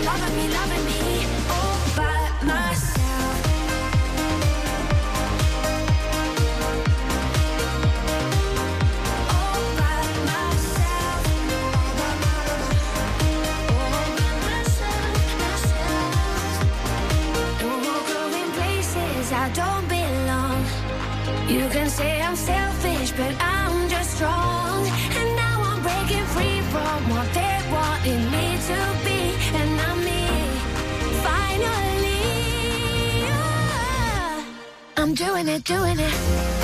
loving me all by myself. All by myself. All by myself. Don't go in places I don't belong. You can say I'm selfish, but I'm just strong. And now I'm breaking free from what they wanted me to be. And I'm me, finally. I'm doing it, doing it.